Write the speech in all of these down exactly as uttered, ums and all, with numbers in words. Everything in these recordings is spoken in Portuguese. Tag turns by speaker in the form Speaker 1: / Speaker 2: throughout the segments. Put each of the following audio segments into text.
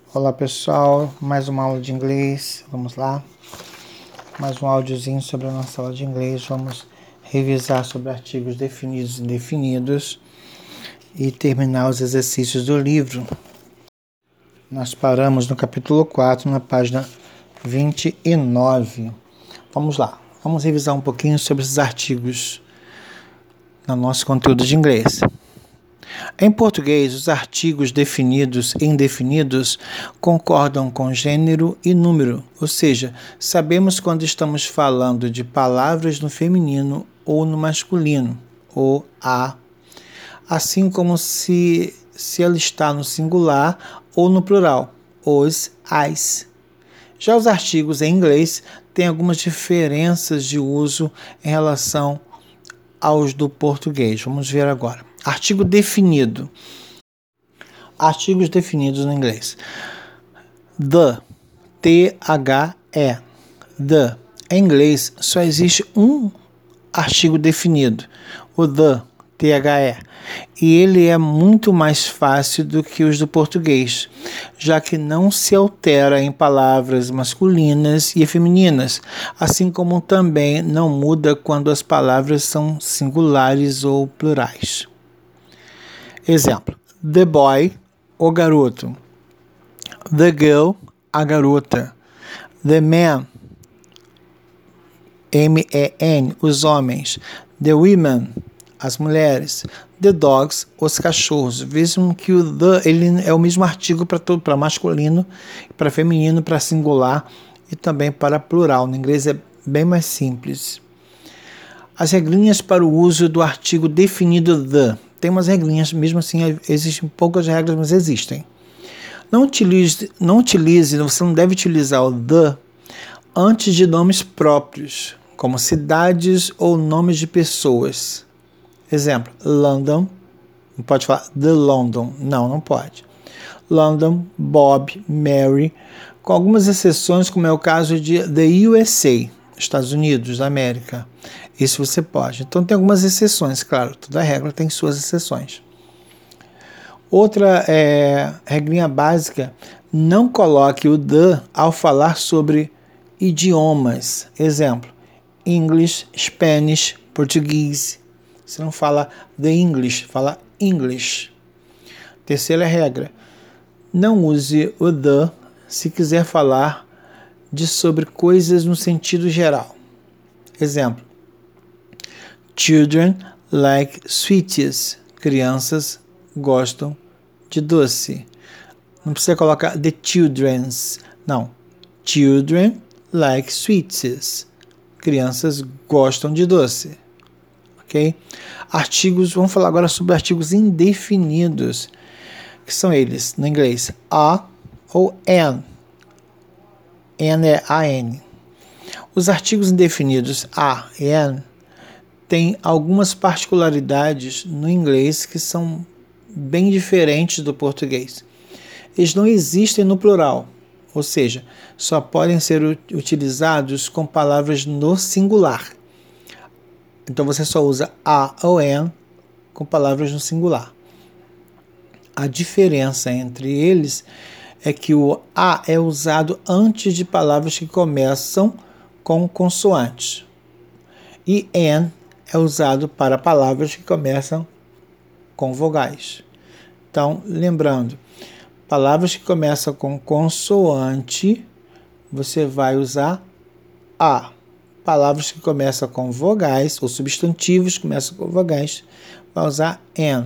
Speaker 1: Olá pessoal, mais uma aula de inglês, vamos lá, mais um áudiozinho sobre a nossa aula de inglês, vamos revisar sobre artigos definidos e indefinidos e terminar os exercícios do livro. Nós paramos no capítulo quatro, na página vinte e nove. Vamos lá, vamos revisar um pouquinho sobre esses artigos no nosso conteúdo de inglês. Em português, os artigos definidos e indefinidos concordam com gênero e número, ou seja, sabemos quando estamos falando de palavras no feminino ou no masculino, ou a, assim como se, se ela está no singular ou no plural, os, as. Já os artigos em inglês têm algumas diferenças de uso em relação aos do português. Vamos ver agora. Artigo definido. Artigos definidos no inglês. The, T H E. The. Em inglês, só existe um artigo definido, o the, T H E. E ele é muito mais fácil do que os do português, já que não se altera em palavras masculinas e femininas, assim como também não muda quando as palavras são singulares ou plurais. Exemplo: the boy, o garoto. The girl, a garota. The man, M E N, os homens. The women, as mulheres. The dogs, os cachorros. Vejam que o the ele é o mesmo artigo para masculino, para feminino, para singular e também para plural. No inglês é bem mais simples. As regrinhas para o uso do artigo definido the. Tem umas regrinhas, mesmo assim existem poucas regras, mas existem. Não utilize, não utilize, você não deve utilizar o the antes de nomes próprios, como cidades ou nomes de pessoas. Exemplo: London, não pode falar the London, não, não pode. London, Bob, Mary, com algumas exceções, como é o caso de the U S A, Estados Unidos da América. Isso você pode. Então tem algumas exceções, claro, toda regra tem suas exceções. Outra é, regrinha básica: não coloque o the ao falar sobre idiomas. Exemplo: English, Spanish, português. Você não fala the English, fala English. Terceira regra: não use o the se quiser falar de sobre coisas no sentido geral. Exemplo: Children like sweets. Crianças gostam de doce. Não precisa colocar the children's. Não. Children like sweets. Crianças gostam de doce. Ok? Artigos, vamos falar agora sobre artigos indefinidos, que são eles, no inglês, a ou an. An é an. Os artigos indefinidos a e an têm algumas particularidades no inglês que são bem diferentes do português. Eles não existem no plural, ou seja, só podem ser utilizados com palavras no singular. Então você só usa a ou an com palavras no singular. A diferença entre eles é que o a é usado antes de palavras que começam com consoantes. E an é usado para palavras que começam com vogais. Então, lembrando, palavras que começam com consoante, você vai usar a. Palavras que começam com vogais, ou substantivos que começam com vogais, vai usar an.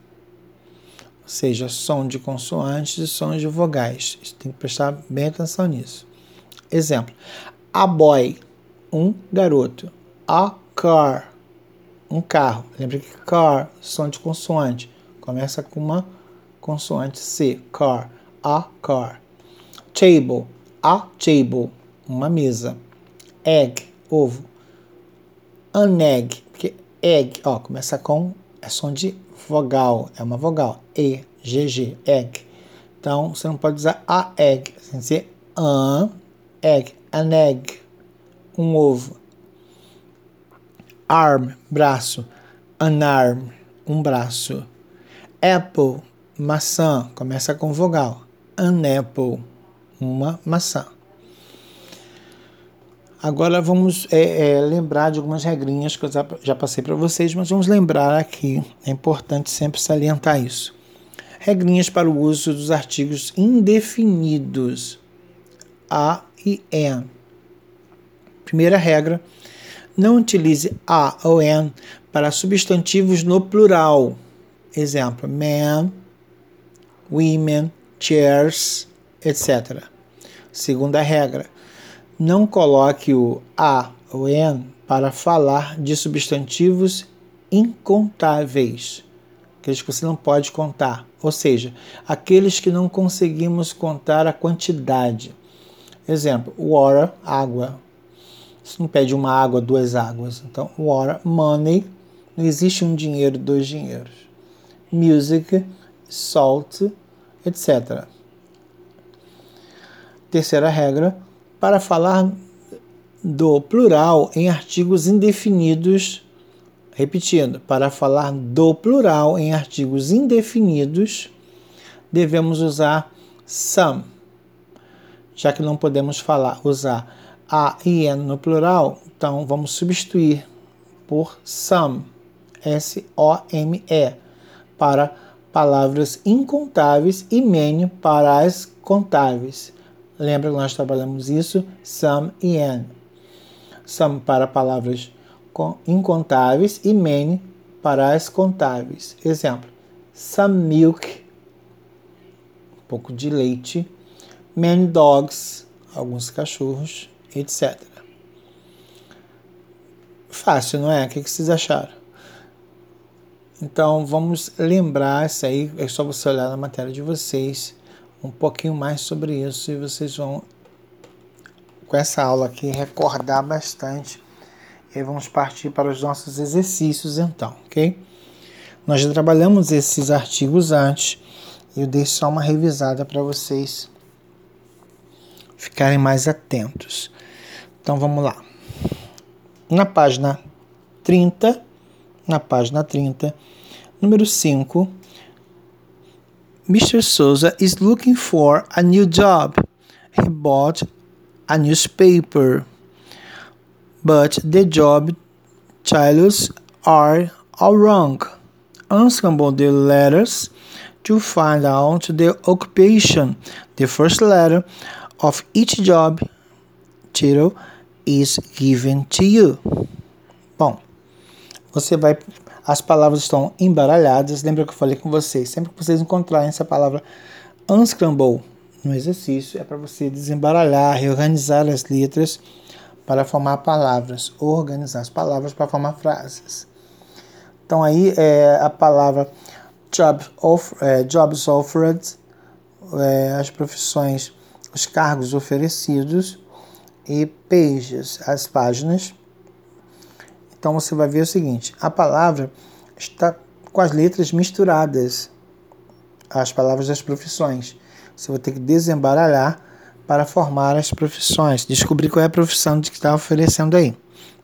Speaker 1: Ou seja, som de consoantes e som de vogais. Você tem que prestar bem atenção nisso. Exemplo: a boy, um garoto. A car, um carro. Lembra que car, som de consoante, começa com uma consoante C. Car, a car. Table, a table, uma mesa. Egg, ovo. An egg, porque egg, ó, começa com, é som de vogal, é uma vogal. E, G, G, egg. Então, você não pode usar a egg, tem que ser an egg, an egg, um ovo. Arm, braço. An arm, um braço. Apple, maçã, começa com vogal. an apple. Uma maçã. Agora vamos é, é, lembrar de algumas regrinhas que eu já, já passei para vocês, mas vamos lembrar aqui. É importante sempre salientar isso. Regrinhas para o uso dos artigos indefinidos. A e an. Primeira regra. Não utilize a ou an para substantivos no plural. Exemplo, man, women, chairs, etcétera. Segunda regra. Não coloque o a ou an para falar de substantivos incontáveis. Aqueles que você não pode contar. Ou seja, aqueles que não conseguimos contar a quantidade. Exemplo, water, água. Você não pede uma água, duas águas. Então, water, money, não existe um dinheiro, dois dinheiros. Music, salt, etcétera. Terceira regra, para falar do plural em artigos indefinidos, repetindo, para falar do plural em artigos indefinidos, devemos usar some. Já que não podemos falar, usar a e an no plural, então vamos substituir por some, S O M E, para palavras incontáveis e many para as contáveis. Lembra que nós trabalhamos isso? Some e an. Some para palavras incontáveis e many para as contáveis. Exemplo, some milk, um pouco de leite, many dogs, alguns cachorros, etcétera. Fácil, não é? O que vocês acharam? Então, vamos lembrar isso aí, é só você olhar na matéria de vocês, um pouquinho mais sobre isso, e vocês vão, com essa aula aqui, recordar bastante. E aí vamos partir para os nossos exercícios, então, ok? Nós já trabalhamos esses artigos antes, e eu dei só uma revisada para vocês ficarem mais atentos. Então, vamos lá. Na página trinta, na página trinta, número cinco, mister Souza is looking for a new job. He bought a newspaper, but the job titles are all wrong. Unscramble the letters to find out the occupation. The first letter of each job title is given to you. Bom, você vai... As palavras estão embaralhadas. Lembra que eu falei com vocês? Sempre que vocês encontrarem essa palavra unscramble no exercício, é para você desembaralhar, reorganizar as letras para formar palavras. Organizar as palavras para formar frases. Então aí é a palavra job of, é, jobs offered, é, as profissões, os cargos oferecidos, e pages, as páginas. Então você vai ver o seguinte, a palavra está com as letras misturadas, as palavras das profissões. Você vai ter que desembaralhar para formar as profissões, descobrir qual é a profissão de que está oferecendo aí.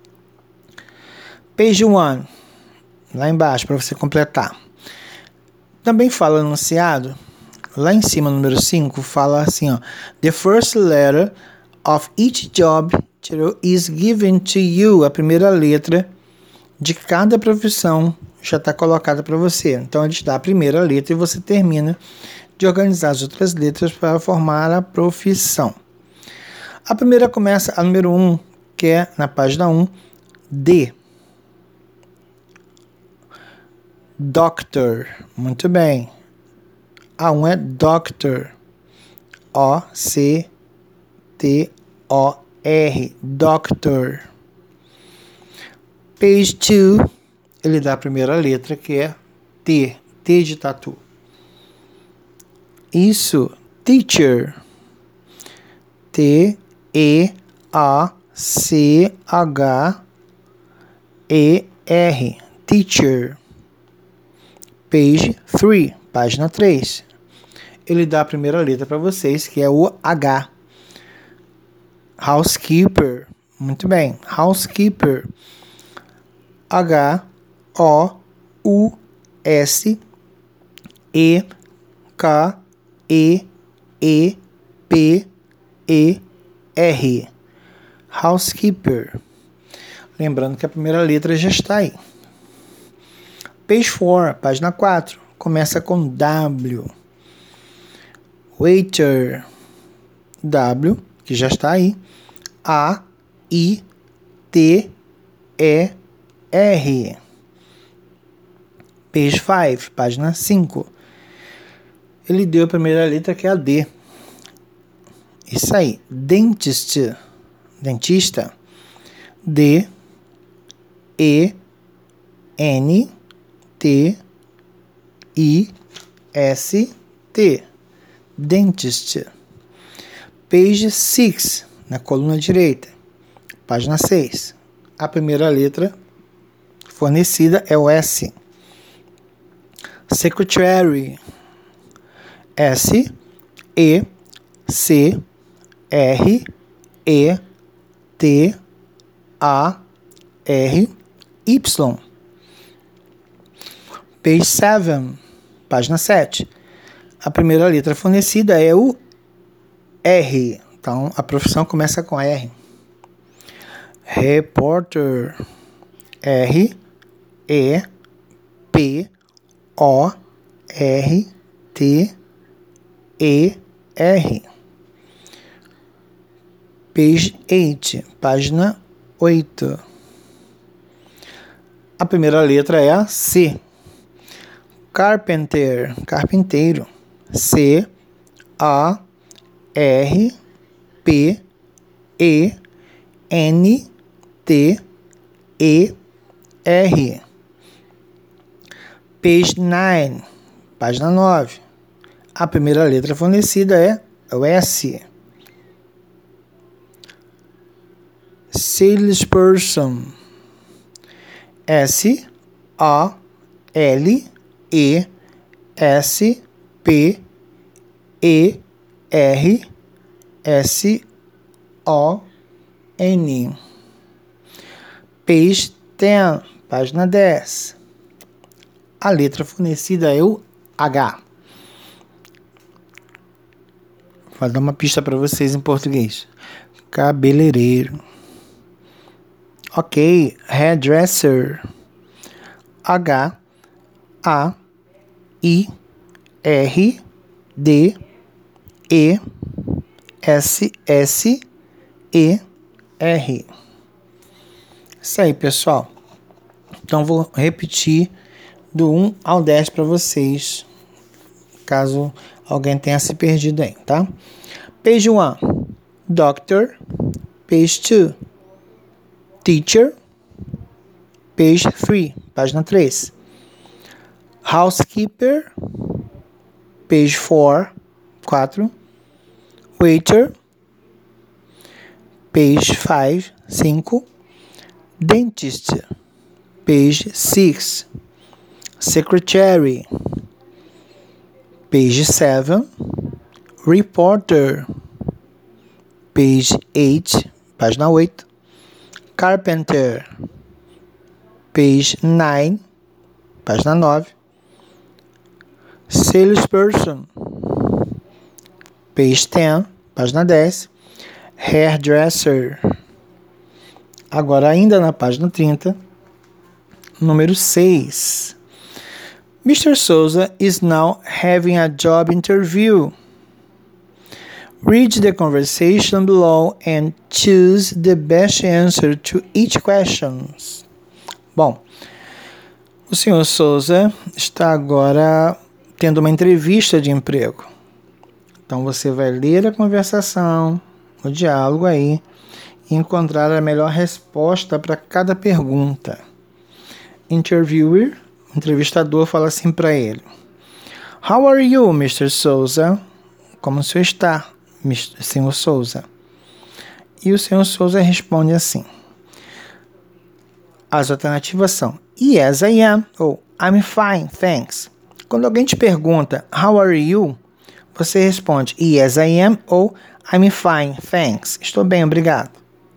Speaker 1: Page one, lá embaixo, para você completar. Também fala enunciado, lá em cima, número cinco, fala assim, ó, the first letter of each job is given to you. A primeira letra de cada profissão já está colocada para você. Então, ele te dá a primeira letra e você termina de organizar as outras letras para formar a profissão. A primeira começa, a número um, que é na página um, D. Doctor. Muito bem. A um é doctor. O C T O R. Doctor. Page dois, ele dá a primeira letra, que é T. T de tatu. Isso. Teacher. T E A C H E R. Teacher. Page três. Página três. Ele dá a primeira letra para vocês, que é o H. Housekeeper. Muito bem. Housekeeper. H O U S E K E E P E R. Housekeeper. Lembrando que a primeira letra já está aí. Page quatro, página quatro. Começa com W. Waiter. W, que já está aí. A I T E R. Page cinco, página cinco. Ele deu a primeira letra, que é a D. Isso aí. Dentist. Dentista. D E N T I S T. Dentist. Page seis, na coluna direita. Página seis. A primeira letra fornecida é o S. Secretary. S E C R E T A R Y. Page sete, página sete. A primeira letra fornecida é o R. Então, a profissão começa com R. Reporter. R E P O R T E R. Page oito, página oito. A primeira letra é a C. Carpenter, carpinteiro. C A R P E N T E R. Page nove, página nove. A primeira letra fornecida é o S. Salesperson. S A L E S P E R S O N. Page dez, página dez. A letra fornecida é o H. Vou dar uma pista para vocês em português. Cabeleireiro. Ok, hairdresser. H A I R D E S S E R. Isso aí, pessoal. Então, vou repetir do um ao dez para vocês, caso alguém tenha se perdido aí, tá? Page um, Doctor. Page dois, Teacher. Page três, página três. Housekeeper. Page quatro, quatro. Waiter. Page cinco, cinco. Dentist. Page seis. Secretary. Page sete. Reporter. Page oito, página oito. Carpenter. Page nove, página nove. Salesperson. Page dez, página dez. Hairdresser. Agora, ainda na página trinta, número seis. mister Souza is now having a job interview. Read the conversation below and choose the best answer to each question. Bom, o senhor Souza está agora tendo uma entrevista de emprego. Então você vai ler a conversação, o diálogo aí, e encontrar a melhor resposta para cada pergunta. Interviewer, o entrevistador, fala assim para ele: How are you, mister Souza? Como o senhor está, senhor Souza? E o senhor Souza responde assim. As alternativas são Yes, I am, ou I'm fine, thanks. Quando alguém te pergunta How are you? Você responde Yes, I am, ou I'm fine, thanks. Estou bem, obrigado.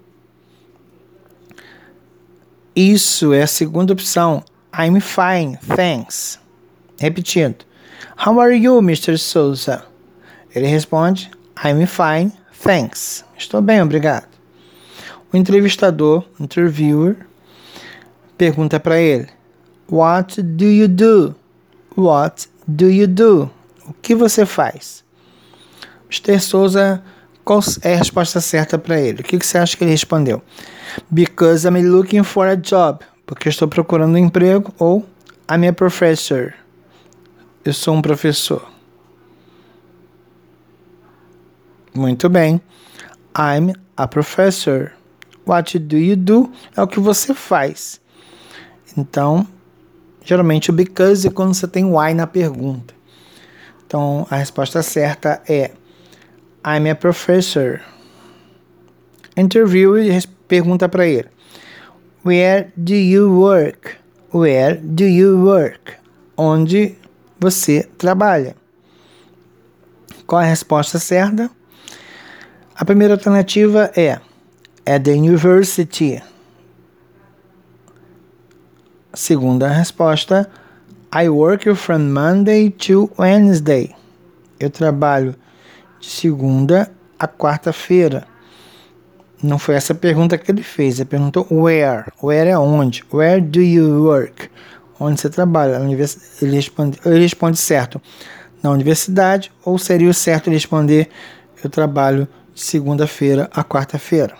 Speaker 1: Isso é a segunda opção. I'm fine, thanks. Repetindo. How are you, mister Souza? Ele responde, I'm fine, thanks. Estou bem, obrigado. O entrevistador, interviewer, pergunta para ele, What do you do? What do you do? O que você faz? mister Souza, qual é a resposta certa para ele? O que você acha que ele respondeu? Because I'm looking for a job. Porque eu estou procurando um emprego. Ou I'm a professor. Eu sou um professor. Muito bem. I'm a professor. What do you do? É o que você faz. Então, geralmente o because é quando você tem why na pergunta. Então, a resposta certa é I'm a professor. Interview e pergunta para ele. Where do you work? Where do you work? Onde você trabalha? Qual é a resposta certa? A primeira alternativa é at the university. Segunda resposta, I work from Monday to Wednesday. Eu trabalho de segunda a quarta-feira. Não foi essa a pergunta que ele fez. Ele perguntou where. Where é onde? Where do you work? Onde você trabalha? Ele responde, ele responde certo. Na universidade. Ou seria o certo ele responder eu trabalho de segunda-feira a quarta-feira.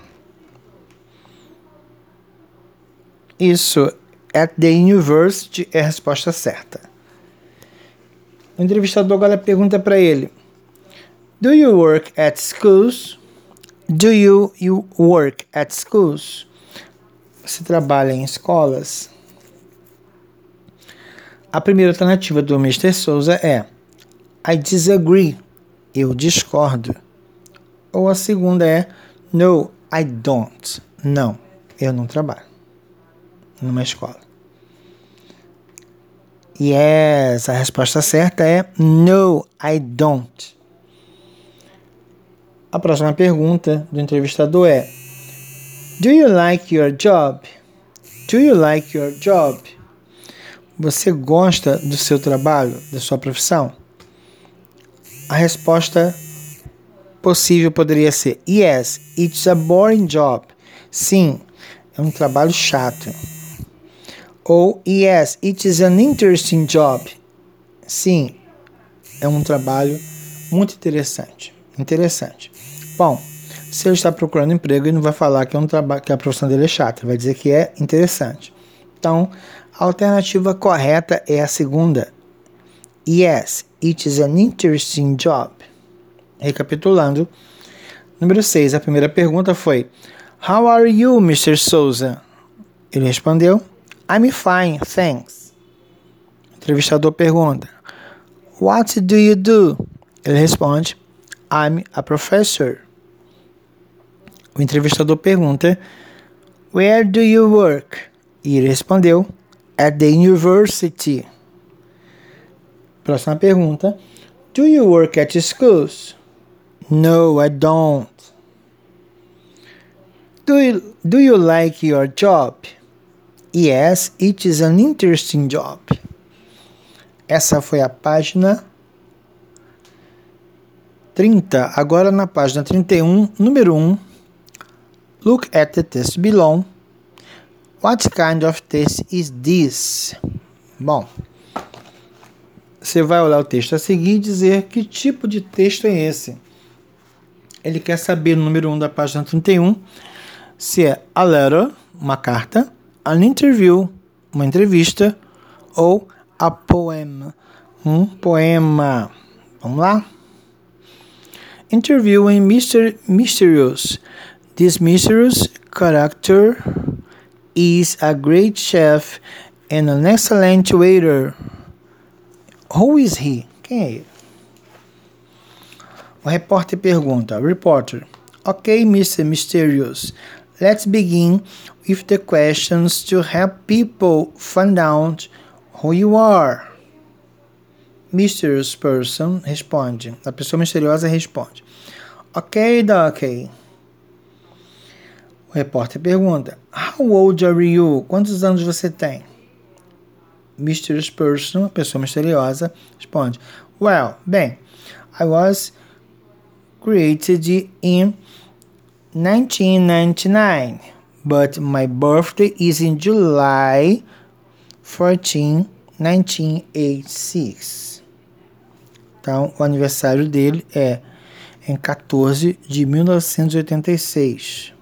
Speaker 1: Isso, at the university é a resposta certa. O entrevistador agora pergunta para ele, Do you work at schools? Do you, you work at schools? Você trabalha em escolas? A primeira alternativa do mister Souza é I disagree. Eu discordo. Ou a segunda é No, I don't. Não, eu não trabalho numa escola. Yes, a resposta certa é No, I don't. A próxima pergunta do entrevistador é Do you like your job? Do you like your job? Você gosta do seu trabalho, da sua profissão? A resposta possível poderia ser Yes, it's a boring job. Sim, é um trabalho chato. Ou Yes, it is an interesting job. Sim, é um trabalho muito interessante. Interessante. Bom, se ele está procurando emprego, ele não vai falar que, é um traba- que a profissão dele é chata. Ele vai dizer que é interessante. Então, a alternativa correta é a segunda. Yes, it is an interesting job. Recapitulando. Número seis, a primeira pergunta foi How are you, mister Souza? Ele respondeu I'm fine, thanks. O entrevistador pergunta What do you do? Ele responde I'm a professor. O entrevistador pergunta Where do you work? E ele respondeu At the university. Próxima pergunta Do you work at schools? No, I don't. Do you, do you like your job? Yes, it is an interesting job. Essa foi a página trinta. Agora na página trinta e um, número um. Look at the text below. What kind of text is this? Bom, você vai olhar o texto a seguir e dizer que tipo de texto é esse. Ele quer saber no número um da página trinta e um se é a letter, uma carta, an interview, uma entrevista, ou a poem, um poema. Vamos lá? Interviewing mister Mysterious. This mysterious character is a great chef and an excellent waiter. Who is he? Quem é ele? O repórter pergunta, reporter, Ok, mister Mysterious, let's begin with the questions to help people find out who you are. Mysterious person responde, a pessoa misteriosa responde, Ok, Doc. O repórter pergunta, How old are you? Quantos anos você tem? Mysterious person, a pessoa misteriosa, responde, Well, bem, I was created in nineteen ninety-nine, but my birthday is in July fourteenth, nineteen eighty-six. Então, o aniversário dele é em quatorze de mil novecentos e oitenta e seis.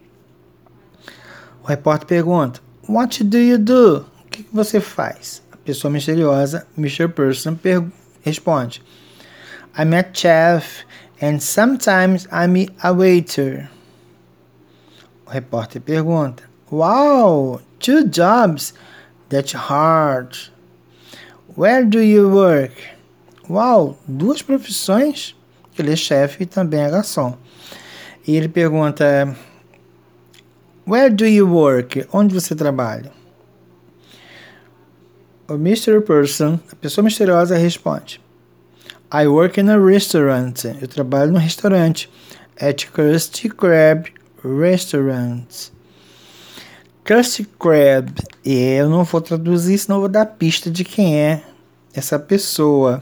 Speaker 1: O repórter pergunta: What do you do? O que você faz? A pessoa misteriosa, mister Person, responde: I'm a chef and sometimes I'm a waiter. O repórter pergunta: Wow, two jobs. That's hard. Where do you work? Wow, duas profissões. Ele é chefe e também é garçom. E ele pergunta: Where do you work? Onde você trabalha? O mister Person, a pessoa misteriosa, responde: I work in a restaurant. Eu trabalho no restaurante. At Krusty Krab Restaurant. Krusty Krab. E eu não vou traduzir, senão eu vou dar pista de quem é essa pessoa.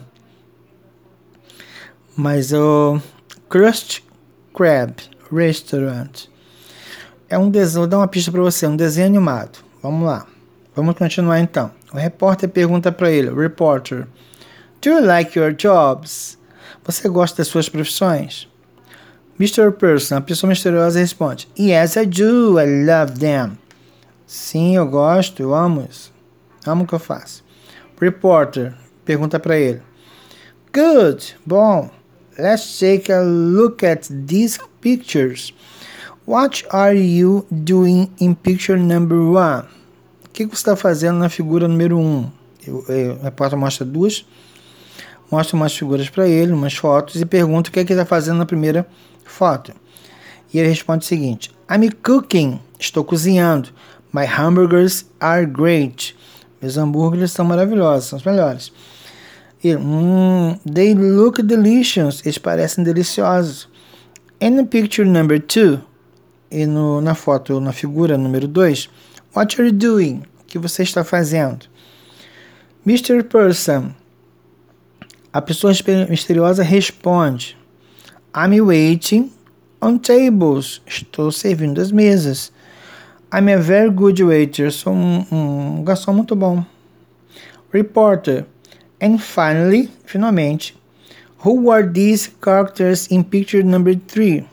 Speaker 1: Mas o Krusty Krab Restaurant é um desenho, vou dar uma pista para você, um desenho animado. Vamos lá. Vamos continuar então. O repórter pergunta para ele: Reporter, do you like your jobs? Você gosta das suas profissões? mister Person, a pessoa misteriosa, responde: Yes, I do. I love them. Sim, eu gosto, eu amo isso. Amo o que eu faço. Reporter pergunta para ele: Good, bom. Let's take a look at these pictures. What are you doing in picture number one? O que você está fazendo na figura número um? Eu, eu, o repórter mostra duas, mostra umas figuras para ele, umas fotos, e pergunta o que é que ele está fazendo na primeira foto. E ele responde o seguinte: I'm cooking. Estou cozinhando. My hamburgers are great. Meus hambúrgueres são maravilhosos, são os melhores. E, mm, they look delicious. Eles parecem deliciosos. And in picture number two, e no, na foto, na figura número dois, what are you doing? O que você está fazendo? mister Person, a pessoa misteriosa, responde: I'm waiting on tables. Estou servindo as mesas. I'm a very good waiter. Sou um, um garçom muito bom. Reporter, and finally, finalmente, who are these characters in picture number three?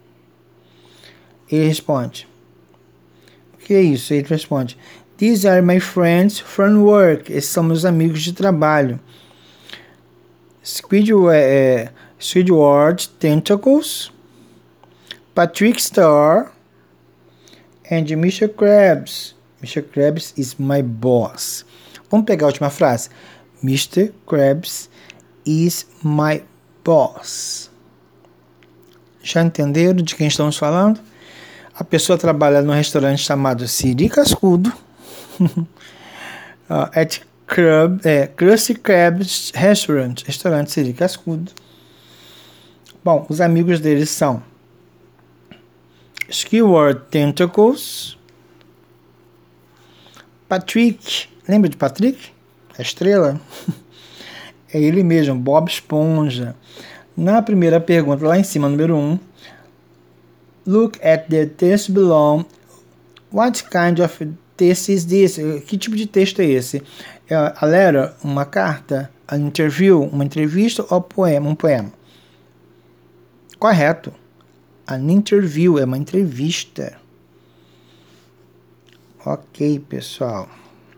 Speaker 1: Ele responde: o que é isso? Ele responde: These are my friends from work. Esses são meus amigos de trabalho. Squidward, é, Squidward Tentacles, Patrick Star, and mister Krabs. mister Krabs is my boss. Vamos pegar a última frase. mister Krabs is my boss. Já entenderam de quem estamos falando? A pessoa trabalha num restaurante chamado Siri Cascudo. uh, at Crab, é, Krusty Krab's Restaurant. Restaurante Siri Cascudo. Bom, os amigos deles são Squidward Tentacles, Patrick. Lembra de Patrick? A estrela? É ele mesmo, Bob Esponja. Na primeira pergunta, lá em cima, número um, look at the text below. What kind of text is this? Que tipo de texto é esse? É a letter, uma carta? An interview, uma entrevista ou poema, um poema? Correto. An interview é uma entrevista. Ok, pessoal.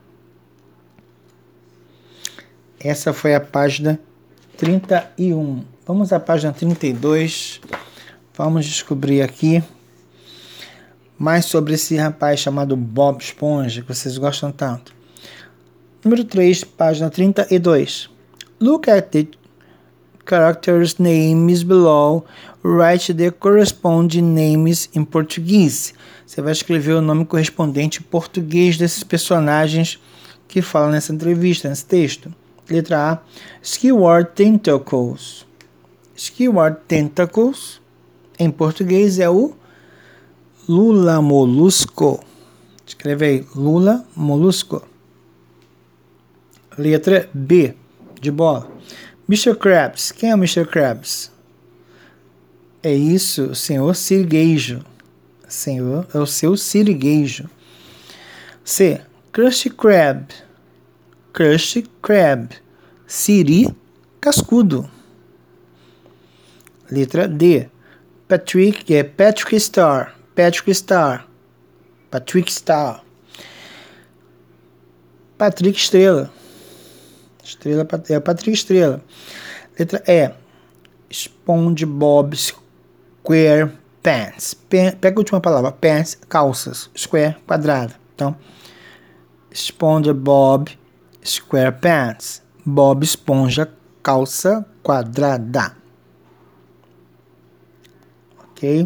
Speaker 1: Essa foi a página trinta e um. Vamos à página trinta e dois. Vamos descobrir aqui mais sobre esse rapaz chamado Bob Esponja, que vocês gostam tanto. Número três, página trinta e dois. Look at the characters' names below. Write the corresponding names in Portuguese. Você vai escrever o nome correspondente em português desses personagens que falam nessa entrevista, nesse texto. Letra A, Squidward Tentacles. Squidward Tentacles, em português, é o Lula Molusco. Escreve aí, Lula Molusco. Letra B, de bola. mister Krabs, quem é o mister Krabs? É isso, senhor sirigueijo. Senhor, é o seu sirigueijo. C. Krusty Krab. Krusty Krab. Siri cascudo. Letra D. Patrick, é Patrick Star. Patrick Star. Patrick Star. Patrick Estrela. Estrela é Patrick Estrela. Letra E. SpongeBob SquarePants. Pega a última palavra. Pants, calças. Square, quadrada. Então, SpongeBob SquarePants. Bob Esponja, calça quadrada. Ok?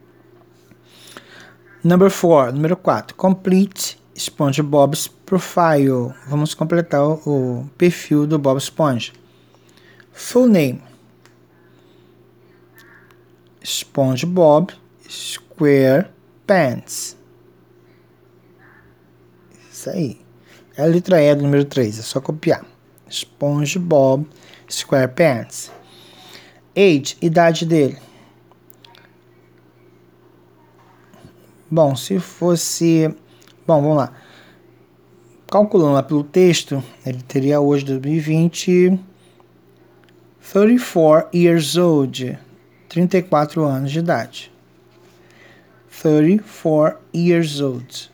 Speaker 1: Number four, número quatro. Complete SpongeBob's profile. Vamos completar o, o perfil do Bob Esponja. Full name. SpongeBob SquarePants. Isso aí. É a letra E do número três, é só copiar. SpongeBob SquarePants. Age, idade dele. Bom, se fosse... Bom, vamos lá. Calculando lá pelo texto, ele teria hoje, dois mil e vinte, trinta e quatro years old. trinta e quatro anos de idade. trinta e quatro years old.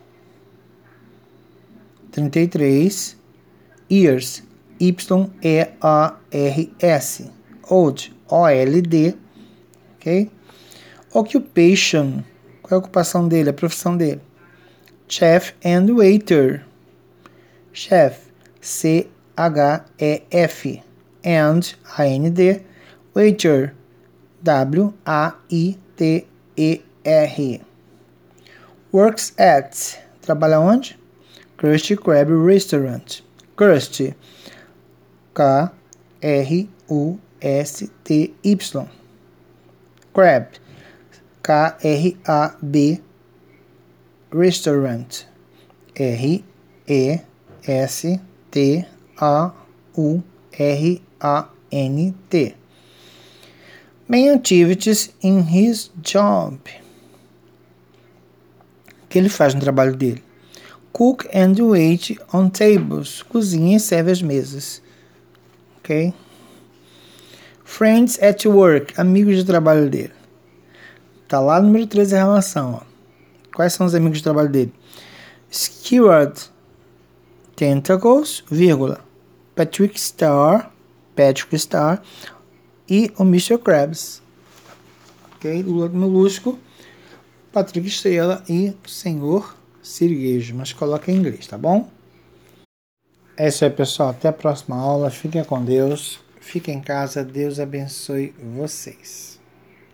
Speaker 1: trinta e três years. Y E A R S. Old. O L D. Ok? Occupation. Qual é a ocupação dele? A profissão dele? Chef and waiter. Chef. C H E F. And. A N D. Waiter. W A I T E R. Works at. Trabalha onde? Krusty Krab Restaurant. Krusty. K R U S T Y. Krab. K R A B. Restaurant. R E S T A U R A N T. Main activities in his job. O que ele faz no trabalho dele? Cook and wait on tables. Cozinha e serve as mesas. Ok? Friends at work. Amigos de trabalho dele. Tá lá no número três a relação. Ó. Quais são os amigos de trabalho dele? Squidward. Tentacles, vírgula. Patrick Star. Patrick Star. E o mister Krabs. Ok? Lula Molusco. Patrick Estrela e Senhor Sirigueijo. Mas coloca em inglês, tá bom? É isso aí, pessoal. Até a próxima aula. Fiquem com Deus. Fiquem em casa. Deus abençoe vocês.